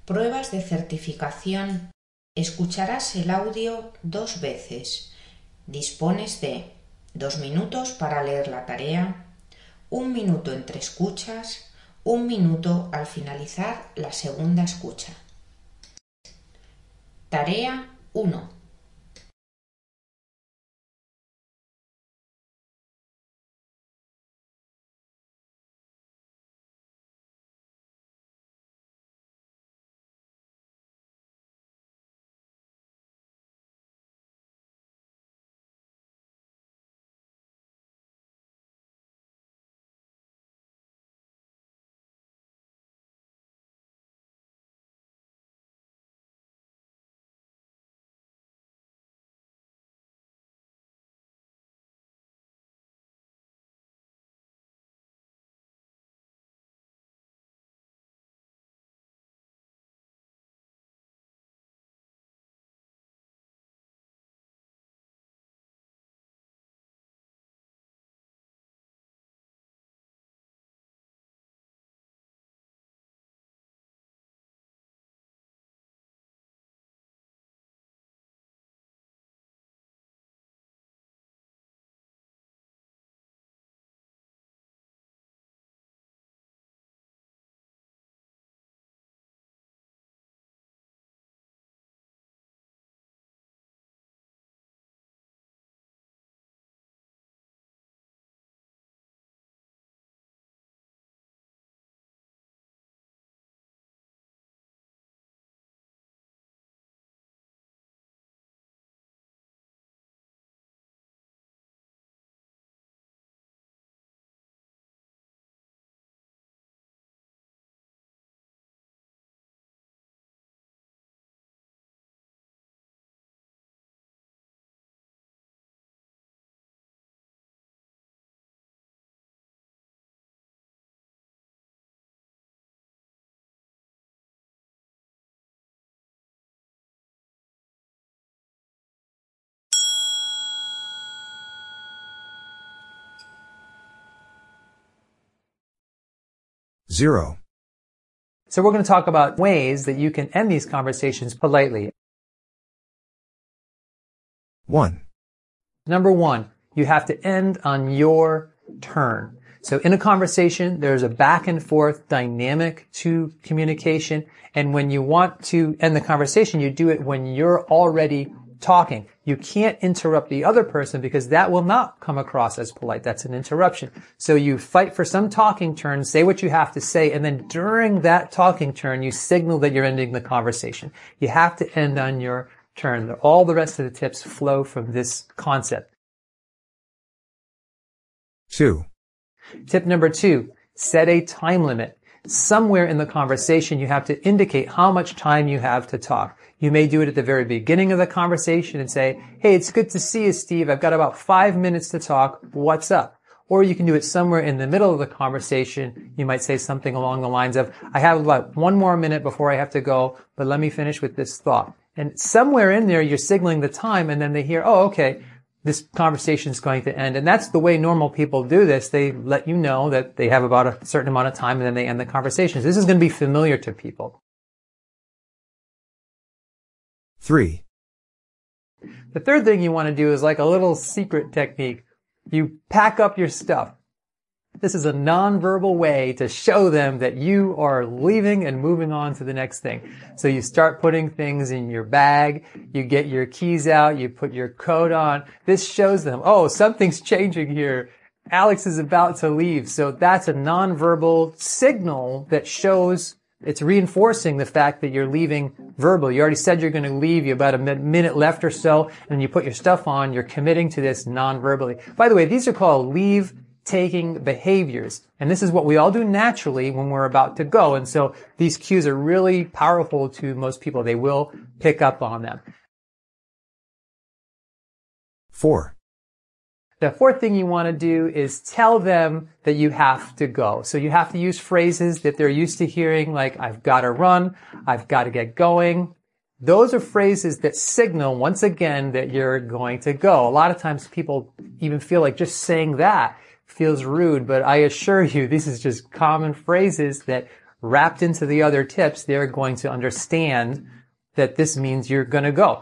Pruebas de certificación. Escucharás el audio 2 veces. Dispones de 2 minutos para leer la tarea, 1 minuto entre escuchas, 1 minuto al finalizar la segunda escucha. Tarea 1. Zero. So we're going to talk about ways that you can end these conversations politely. 1. Number 1, you have to end on your turn. So in a conversation, there's a back and forth dynamic to communication. And when you want to end the conversation, you do it when you're already talking. You can't interrupt the other person because that will not come across as polite. That's an interruption. So you fight for some talking turn, say what you have to say, and then during that talking turn, you signal that you're ending the conversation. You have to end on your turn. All the rest of the tips flow from this concept. 2. Tip number 2, set a time limit. Somewhere in the conversation, you have to indicate how much time you have to talk. You may do it at the very beginning of the conversation and say, hey, it's good to see you, Steve. I've got about 5 minutes to talk. What's up? Or you can do it somewhere in the middle of the conversation. You might say something along the lines of, I have about 1 more minute before I have to go, but let me finish with this thought. And somewhere in there, you're signaling the time, and then they hear, oh, okay, this conversation is going to end. And that's the way normal people do this. They let you know that they have about a certain amount of time, and then they end the conversations. This is going to be familiar to people. 3. The third thing you want to do is like a little secret technique. You pack up your stuff. This is a nonverbal way to show them that you are leaving and moving on to the next thing. So you start putting things in your bag, you get your keys out, you put your coat on. This shows them, oh, something's changing here. Alex is about to leave. So that's a nonverbal signal that shows it's reinforcing the fact that you're leaving verbally. You already said you're going to leave. You about a minute left or so, and you put your stuff on. You're committing to this non-verbally. By the way, these are called leave-taking behaviors. And this is what we all do naturally when we're about to go. And so these cues are really powerful to most people. They will pick up on them. 4. The fourth thing you want to do is tell them that you have to go. So you have to use phrases that they're used to hearing, like, I've got to run, I've got to get going. Those are phrases that signal, once again, that you're going to go. A lot of times people even feel like just saying that feels rude, but I assure you, this is just common phrases that wrapped into the other tips, they're going to understand that this means you're going to go.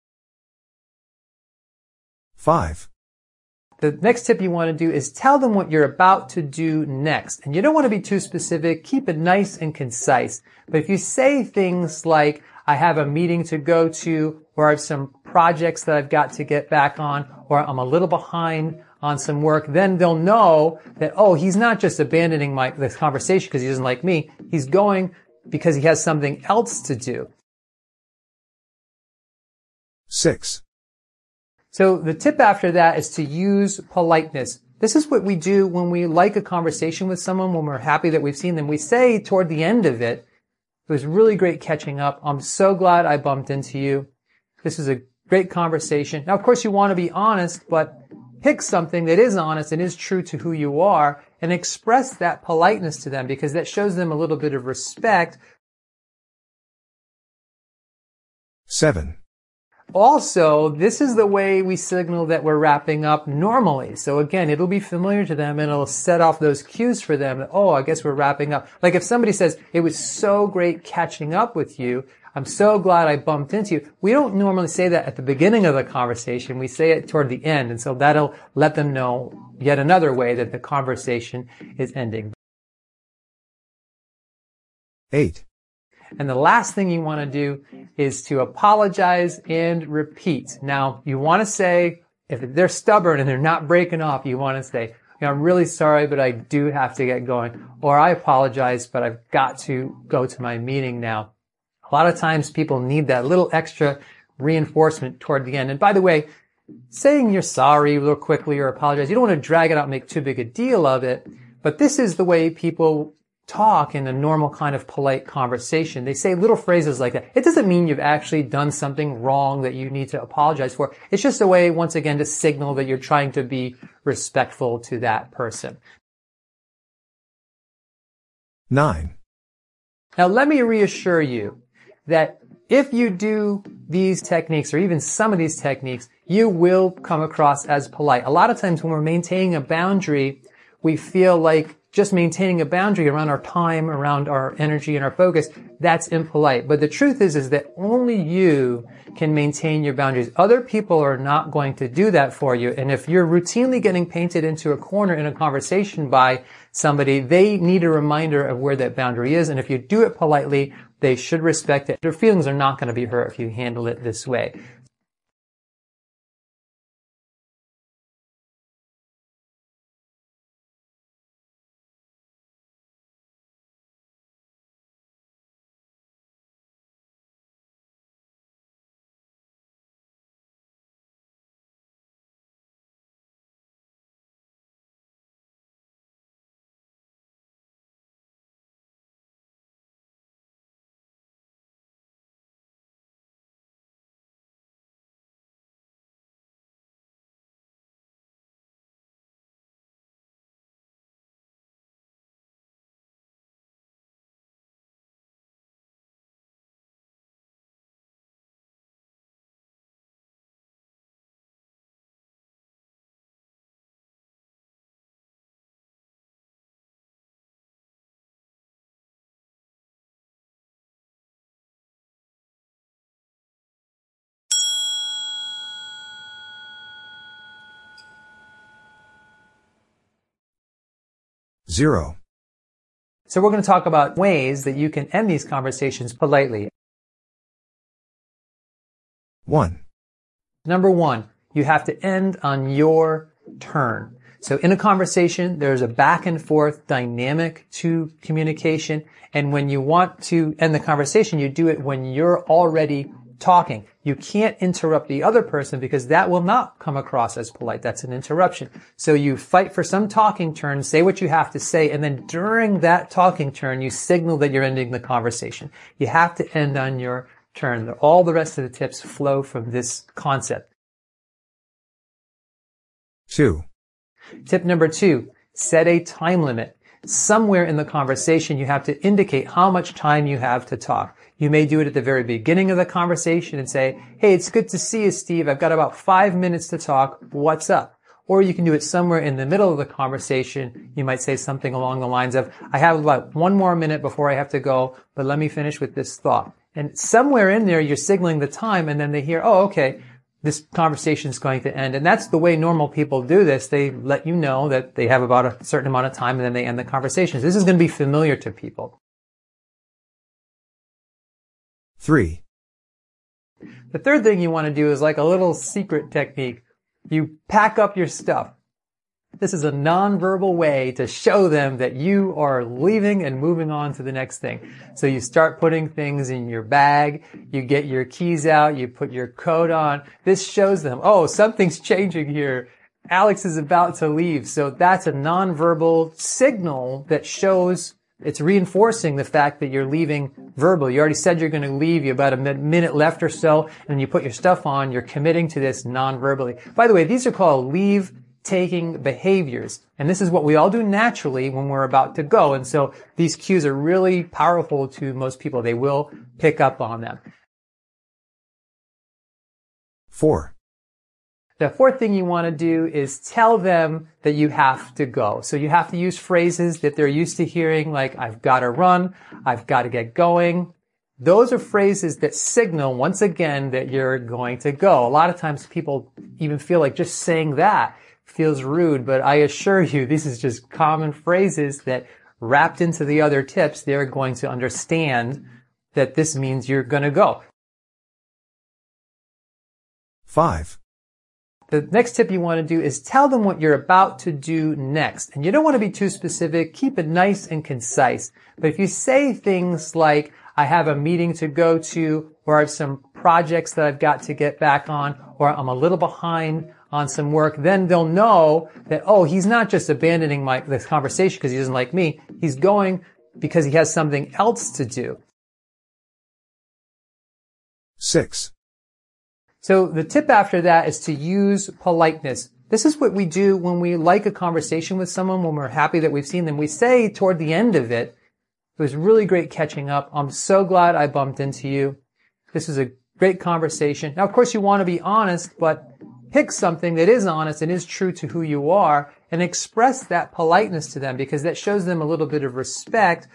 5. The next tip you want to do is tell them what you're about to do next. And you don't want to be too specific. Keep it nice and concise. But if you say things like, I have a meeting to go to, or I have some projects that I've got to get back on, or I'm a little behind on some work, then they'll know that, oh, he's not just abandoning this conversation because he doesn't like me. He's going because he has something else to do. 6. So the tip after that is to use politeness. This is what we do when we like a conversation with someone, when we're happy that we've seen them. We say toward the end of it, it was really great catching up. I'm so glad I bumped into you. This is a great conversation. Now, of course, you want to be honest, but pick something that is honest and is true to who you are and express that politeness to them, because that shows them a little bit of respect. 7. Also, this is the way we signal that we're wrapping up normally. So again, it'll be familiar to them and it'll set off those cues for them that, oh, I guess we're wrapping up. Like if somebody says, it was so great catching up with you, I'm so glad I bumped into you. We don't normally say that at the beginning of the conversation. We say it toward the end. And so that'll let them know yet another way that the conversation is ending. 8. And the last thing you want to do is to apologize and repeat. Now, you want to say, if they're stubborn and they're not breaking off, you want to say, I'm really sorry, but I do have to get going. Or I apologize, but I've got to go to my meeting now. A lot of times people need that little extra reinforcement toward the end. And by the way, saying you're sorry real quickly or apologize, you don't want to drag it out and make too big a deal of it. But this is the way people talk in a normal kind of polite conversation. They say little phrases like that. It doesn't mean you've actually done something wrong that you need to apologize for. It's just a way, once again, to signal that you're trying to be respectful to that person. 9. Now, let me reassure you that if you do these techniques, or even some of these techniques, you will come across as polite. A lot of times when we're maintaining a boundary, we feel like just maintaining a boundary around our time, around our energy and our focus, that's impolite. But the truth is that only you can maintain your boundaries. Other people are not going to do that for you. And if you're routinely getting painted into a corner in a conversation by somebody, they need a reminder of where that boundary is. And if you do it politely, they should respect it. Their feelings are not going to be hurt if you handle it this way. Zero. So we're going to talk about ways that you can end these conversations politely. 1. Number 1, you have to end on your turn. So in a conversation, there's a back and forth dynamic to communication. And when you want to end the conversation, you do it when you're already talking. You can't interrupt the other person because that will not come across as polite. That's an interruption. So you fight for some talking turn, say what you have to say, and then during that talking turn, you signal that you're ending the conversation. You have to end on your turn. All the rest of the tips flow from this concept. 2. Tip number 2, set a time limit. Somewhere in the conversation, you have to indicate how much time you have to talk. You may do it at the very beginning of the conversation and say, hey, it's good to see you, Steve. I've got about 5 minutes to talk. What's up? Or you can do it somewhere in the middle of the conversation. You might say something along the lines of, I have about 1 more minute before I have to go, but let me finish with this thought. And somewhere in there, you're signaling the time, and then they hear, oh, okay, this conversation is going to end. And that's the way normal people do this. They let you know that they have about a certain amount of time, and then they end the conversation. This is going to be familiar to people. 3. The third thing you want to do is like a little secret technique. You pack up your stuff. This is a nonverbal way to show them that you are leaving and moving on to the next thing. So you start putting things in your bag, you get your keys out, you put your coat on. This shows them, oh, something's changing here. Alex is about to leave. So that's a nonverbal signal that shows, it's reinforcing the fact that you're leaving verbally. You already said you're going to leave. You have about a minute left or so, and you put your stuff on. You're committing to this nonverbally. By the way, these are called leave-taking behaviors. And this is what we all do naturally when we're about to go. And so these cues are really powerful to most people. They will pick up on them. 4. The fourth thing you want to do is tell them that you have to go. So you have to use phrases that they're used to hearing, like, I've got to run, I've got to get going. Those are phrases that signal, once again, that you're going to go. A lot of times people even feel like just saying that feels rude, but I assure you, this is just common phrases that wrapped into the other tips, they're going to understand that this means you're going to go. 5. The next tip you want to do is tell them what you're about to do next. And you don't want to be too specific. Keep it nice and concise. But if you say things like, I have a meeting to go to, or I have some projects that I've got to get back on, or I'm a little behind on some work, then they'll know that, oh, he's not just abandoning this conversation because he doesn't like me. He's going because he has something else to do. 6. So the tip after that is to use politeness. This is what we do when we like a conversation with someone, when we're happy that we've seen them. We say toward the end of it, it was really great catching up. I'm so glad I bumped into you. This is a great conversation. Now, of course, you want to be honest, but pick something that is honest and is true to who you are and express that politeness to them, because that shows them a little bit of respect.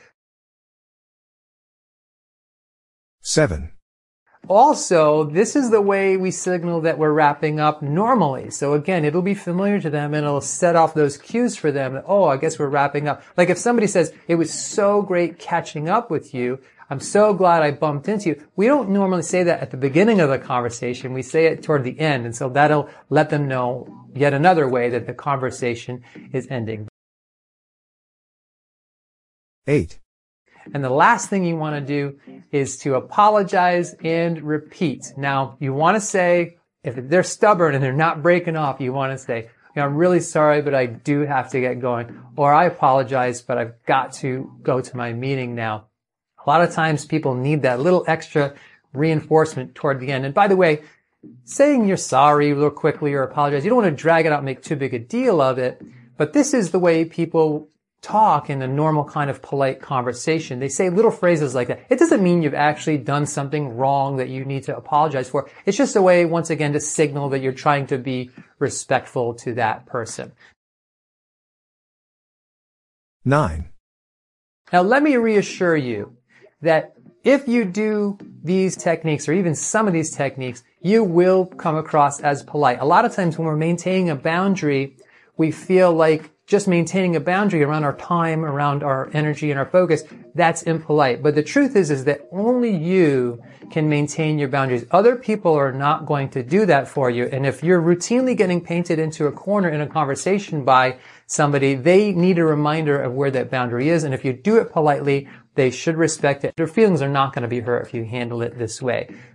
7. Also, this is the way we signal that we're wrapping up normally. So again, it'll be familiar to them and it'll set off those cues for them that, oh, I guess we're wrapping up. Like if somebody says, it was so great catching up with you, I'm so glad I bumped into you. We don't normally say that at the beginning of the conversation. We say it toward the end. And so that'll let them know yet another way that the conversation is ending. 8. And the last thing you want to do is to apologize and repeat. Now, you want to say, if they're stubborn and they're not breaking off, you want to say, I'm really sorry, but I do have to get going. Or I apologize, but I've got to go to my meeting now. A lot of times people need that little extra reinforcement toward the end. And by the way, saying you're sorry real quickly or apologize, you don't want to drag it out and make too big a deal of it. But this is the way people talk in a normal kind of polite conversation. They say little phrases like that. It doesn't mean you've actually done something wrong that you need to apologize for. It's just a way, once again, to signal that you're trying to be respectful to that person. 9. Now, let me reassure you that if you do these techniques, or even some of these techniques, you will come across as polite. A lot of times when we're maintaining a boundary, we feel like just maintaining a boundary around our time, around our energy and our focus, that's impolite. But the truth is that only you can maintain your boundaries. Other people are not going to do that for you. And if you're routinely getting painted into a corner in a conversation by somebody, they need a reminder of where that boundary is. And if you do it politely, they should respect it. Their feelings are not going to be hurt if you handle it this way.